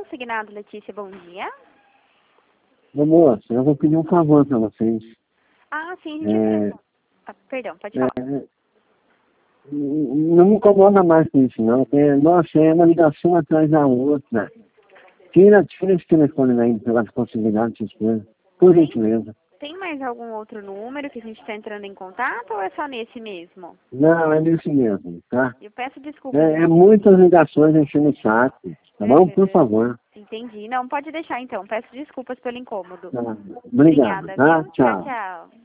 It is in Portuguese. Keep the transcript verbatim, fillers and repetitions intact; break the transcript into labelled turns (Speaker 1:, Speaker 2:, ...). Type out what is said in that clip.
Speaker 1: consignado, Letícia, bom dia.
Speaker 2: Ô, moça, eu vou pedir um favor para vocês.
Speaker 1: Ah, sim, a gente...
Speaker 2: É,
Speaker 1: Ah, perdão, pode
Speaker 2: é,
Speaker 1: falar.
Speaker 2: não me incomoda mais com isso, não. Porque, nossa, é uma ligação atrás da outra. Tira, tira esse telefone daí pelas possibilidades essas coisas. Por
Speaker 1: Tem,
Speaker 2: gentileza.
Speaker 1: tem mais algum outro número que a gente está entrando em contato ou é só nesse mesmo?
Speaker 2: Não, é nesse mesmo, tá?
Speaker 1: Eu peço desculpas.
Speaker 2: É, é muitas ligações enchendo o saco. Tá bom? Por
Speaker 1: Uhum.
Speaker 2: favor.
Speaker 1: Entendi. Não, pode deixar então. Peço desculpas pelo incômodo.
Speaker 2: Tá. Obrigado,
Speaker 1: Obrigada,
Speaker 2: tá?
Speaker 1: viu? Tchau,
Speaker 2: Tchau.
Speaker 1: tchau.